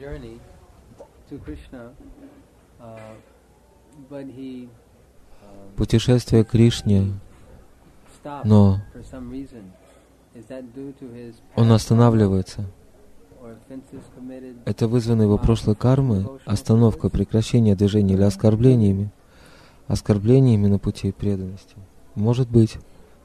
путешествие к Кришне, но он останавливается. Это вызвано его прошлой кармой, остановка, прекращение движения или оскорблениями на пути преданности. Может быть.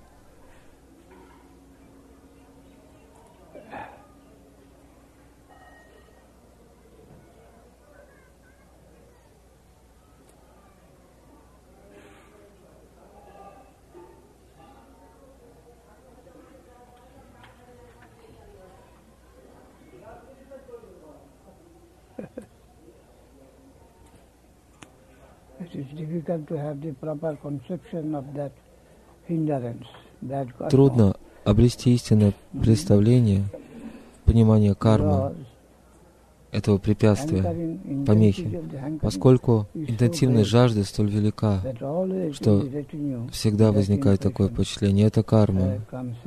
Трудно обрести истинное представление, понимание кармы, этого препятствия, помехи, поскольку интенсивность жажды столь велика, что всегда возникает такое впечатление. Это карма.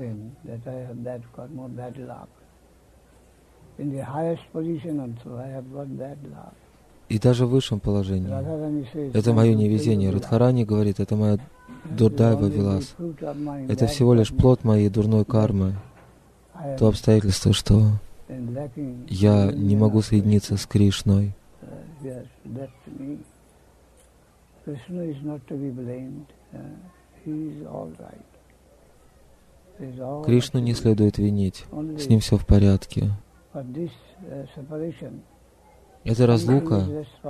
И даже в высшем положении. Это мое невезение. Радхарани говорит, это моя дурдайва вилас. Это всего лишь плод моей дурной кармы. То обстоятельство, что я не могу соединиться с Кришной. Кришну не следует винить. С ним все в порядке. Эта разлука,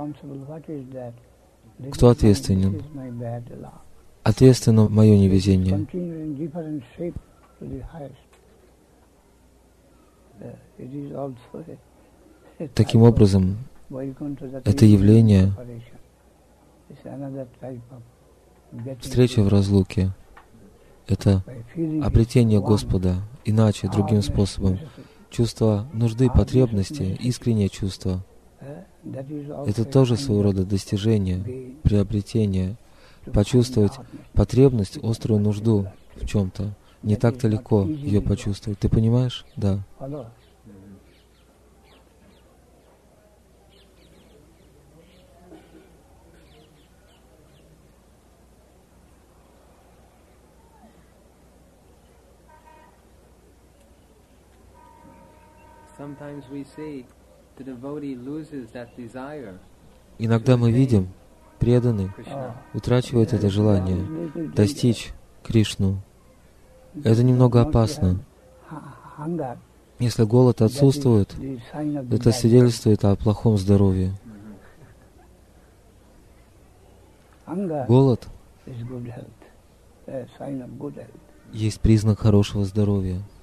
кто ответственен? Ответственно мое невезение. Таким образом, это явление, встреча в разлуке, это обретение Господа, иначе, другим способом. Чувство нужды, потребности, искреннее чувство. Это тоже своего рода достижение, приобретение. Почувствовать потребность, острую нужду в чем-то. Не так-то легко ее почувствовать. Ты понимаешь? Да. Иногда мы видим, преданный утрачивает это желание достичь Кришну. Это немного опасно. Если голод отсутствует, это свидетельствует о плохом здоровье. Голод есть признак хорошего здоровья.